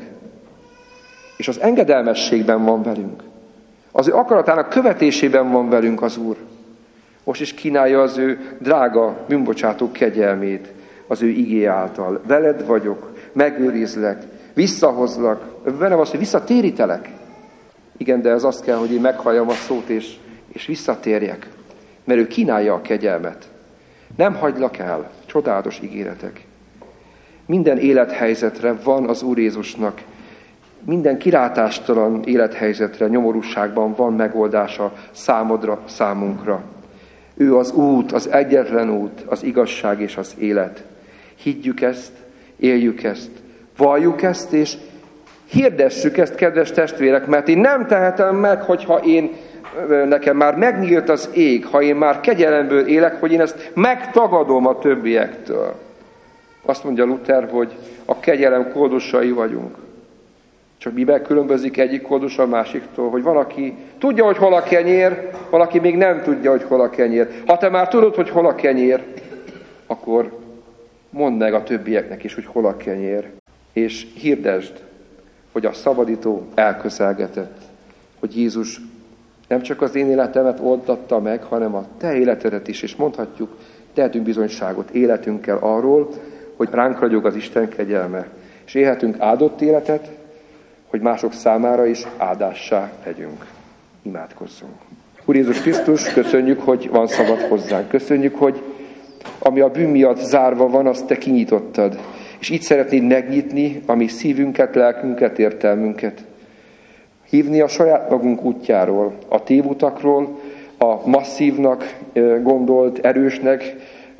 És az engedelmességben van velünk. Az ő akaratának követésében van velünk az Úr. Most is kínálja az ő drága, bűnbocsátó kegyelmét az ő igé által. Veled vagyok, megőrizlek, visszahozlak, velem az, hogy visszatérítelek. Igen, de ez azt kell, hogy én meghalljam a szót, és visszatérjek. Mert ő kínálja a kegyelmet. Nem hagylak el, csodálatos ígéretek. Minden élethelyzetre van az Úr Jézusnak, minden kilátástalan élethelyzetre, nyomorúságban van megoldása számodra, számunkra. Ő az út, az egyetlen út, az igazság és az élet. Higgyük ezt, éljük ezt, valljuk ezt, és hirdessük ezt, kedves testvérek, mert én nem tehetem meg, hogyha nekem már megnyílt az ég, ha én már kegyelemből élek, hogy én ezt megtagadom a többiektől. Azt mondja Luther, hogy a kegyelem kódusai vagyunk. Csak miben különbözik egyik kódus a másiktól, hogy valaki tudja, hogy hol a kenyér, valaki még nem tudja, hogy hol a kenyér. Ha te már tudod, hogy hol a kenyér, akkor mondd meg a többieknek is, hogy hol a kenyér. És hirdesd, hogy a szabadító elközelgetett, hogy Jézus nem csak az én életemet oldatta meg, hanem a te életedet is, és mondhatjuk, tehetünk bizonyságot életünkkel arról, hogy ránk ragyog az Isten kegyelme, és élhetünk áldott életet, hogy mások számára is áldássá legyünk. Imádkozzunk. Úr Jézus Krisztus, köszönjük, hogy van szabad hozzánk. Köszönjük, hogy ami a bűn miatt zárva van, azt te kinyitottad. És így szeretnéd megnyitni a mi szívünket, lelkünket, értelmünket. Hívni a saját magunk útjáról, a tévutakról, a masszívnak gondolt, erősnek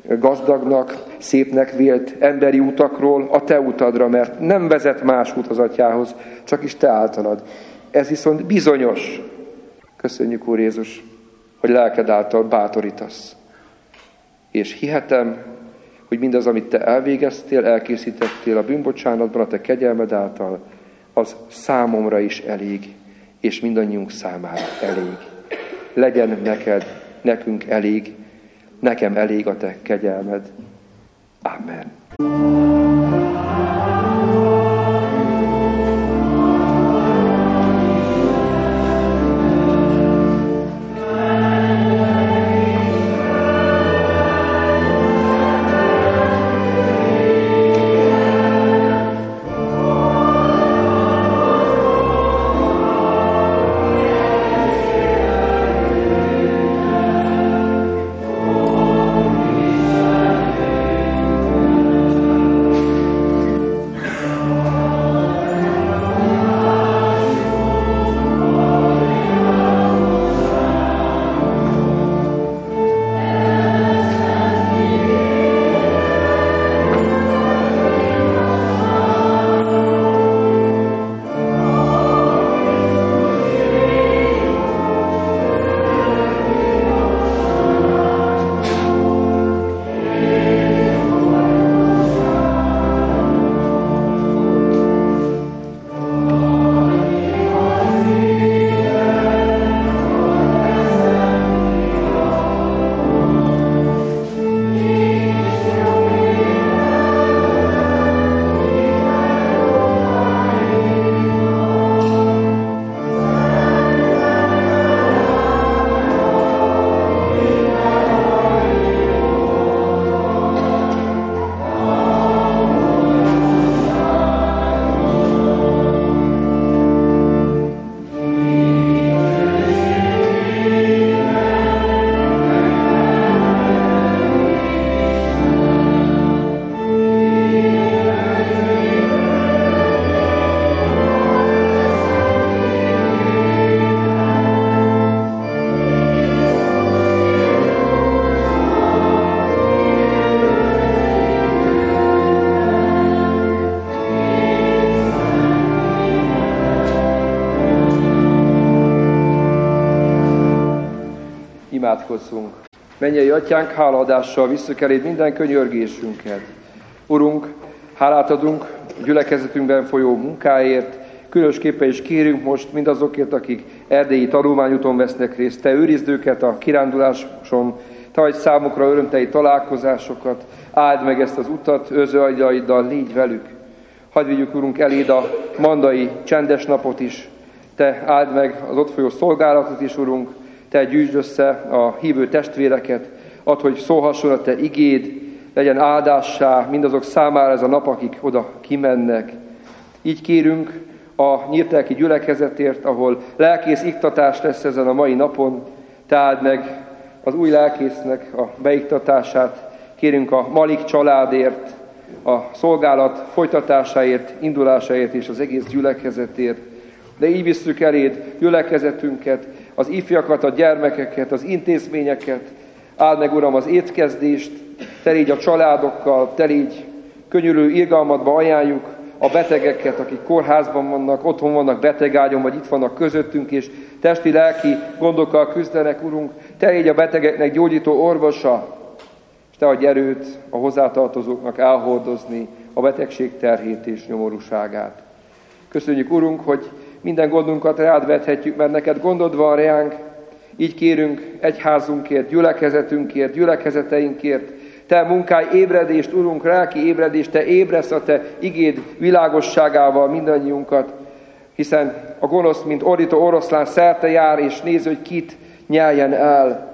gazdagnak, szépnek vélt emberi utakról a te utadra, mert nem vezet más út az atyához, csak is te általad. Ez viszont bizonyos. Köszönjük, Úr Jézus, hogy lelked által bátorítasz. És hihetem, hogy mindaz, amit te elvégeztél, elkészítettél a bűnbocsánatban, a te kegyelmed által, az számomra is elég, és mindannyiunk számára elég. Legyen nekünk elég, nekem elég a te kegyelmed. Amen. Imádkozzunk. Mennyei Atyánk, hálaadással visszük eléd minden könyörgésünket. Urunk, hálát adunk gyülekezetünkben folyó munkáért, különösképpen is kérünk most mindazokért, akik erdélyi tanulmányúton vesznek részt. Te őrizd őket a kiránduláson, te adj számukra örömteli találkozásokat, áld meg ezt az utat, őrző agyaiddal, légy velük. Hadd vigyük, Urunk, eléd a mandai csendes napot is, te áld meg az ott folyó szolgálatot is, Urunk, te gyűjtsd össze a hívő testvéreket, add, hogy szólhasson a te igéd, legyen áldássá mindazok számára ez a nap, akik oda kimennek. Így kérünk a nyírtelki gyülekezetért, ahol lelkész iktatás lesz ezen a mai napon, te áld meg az új lelkésznek a beiktatását, kérünk a Malik családért, a szolgálat folytatásáért, indulásáért és az egész gyülekezetért. De így visszük eléd gyülekezetünket, az ifjakat, a gyermekeket, az intézményeket, áld meg, Uram, az étkezdést, te légy a családokkal, te légy könyörülő irgalmadba ajánljuk a betegeket, akik kórházban vannak, otthon vannak betegágyon, vagy itt vannak közöttünk, és testi-lelki gondokkal küzdenek, Urunk, te légy a betegeknek gyógyító orvosa, és te adj erőt a hozzátartozóknak elhordozni a betegség terhét és nyomorúságát. Köszönjük, Urunk, hogy minden gondunkat rád vethetjük, mert neked gondod van ránk. Így kérünk egyházunkért, gyülekezetünkért, gyülekezeteinkért. Te munkálj ébredést, Urunk, lelki ébredést, te ébresz a te igéd világosságával mindannyiunkat, hiszen a gonosz, mint ordító oroszlán szerte jár, és néz, hogy kit nyeljen el.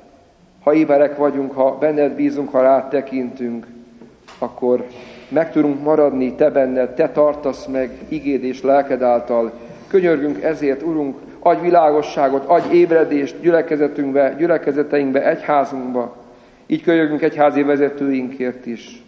Ha éberek vagyunk, ha benned bízunk, ha rád tekintünk, akkor meg tudunk maradni te benned, te tartasz meg igéd és lelked által. Könyörgünk ezért, Urunk, adj világosságot, adj ébredést gyülekezetünkbe, gyülekezeteinkbe, egyházunkba. Így könyörgünk egyházi vezetőinkért is.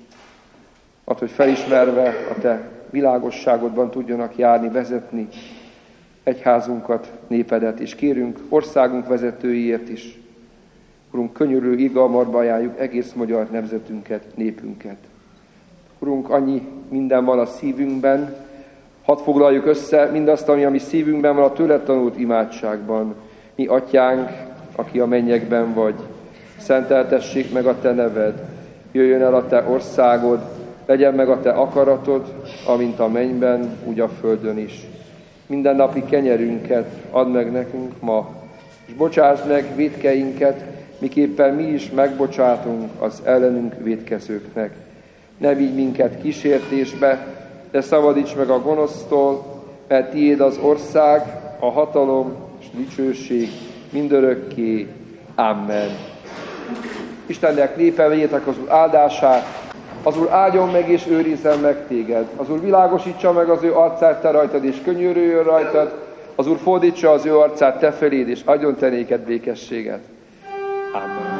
Add, hogy felismerve a te világosságodban tudjanak járni, vezetni egyházunkat, népedet, és kérünk országunk vezetőiért is. Urunk, könyörülő irgalmadba ajánljuk egész magyar nemzetünket, népünket. Urunk, annyi minden van a szívünkben, hadd foglaljuk össze mindazt, ami a mi szívünkben van a tőled tanult imádságban. Mi atyánk, aki a mennyekben vagy, szenteltessék meg a te neved, jöjjön el a te országod, legyen meg a te akaratod, amint a mennyben, úgy a földön is. Mindennapi kenyerünket add meg nekünk ma, és bocsásd meg vétkeinket, miképpen mi is megbocsátunk az ellenünk vétkezőknek. Ne vigy minket kísértésbe, de szabadíts meg a gonosztól, mert tiéd az ország, a hatalom és dicsőség mindörökké. Amen. Istennek népe, vegyétek az Úr áldását, az Úr áldjon meg és őrizzen meg téged. Az Úr világosítsa meg az ő arcát te rajtad, és könyörüljön rajtad. Az Úr fordítsa az ő arcát te feléd, és adjon te néked békességet. Amen.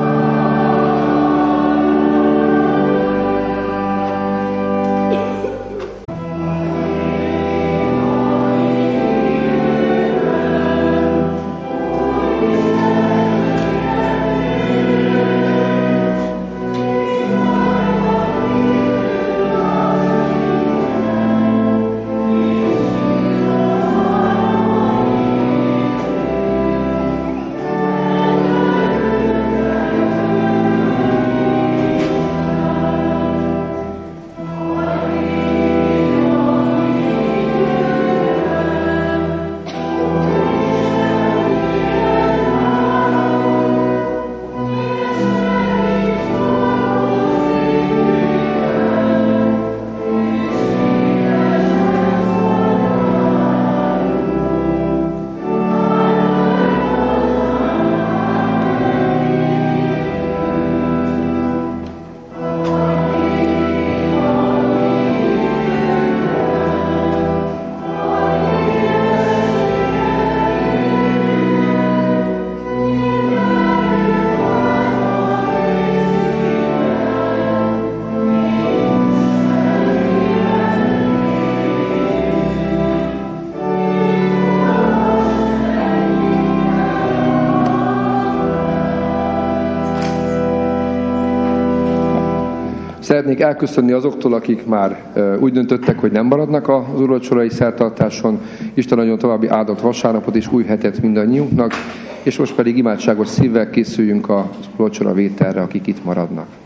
Szeretnék elköszönni azoktól, akik már úgy döntöttek, hogy nem maradnak az úrvacsorai szertartáson. Isten adjon további áldott vasárnapot és új hetet mindannyiunknak, és most pedig imádságos szívvel készüljünk az úrvacsora vételre, akik itt maradnak.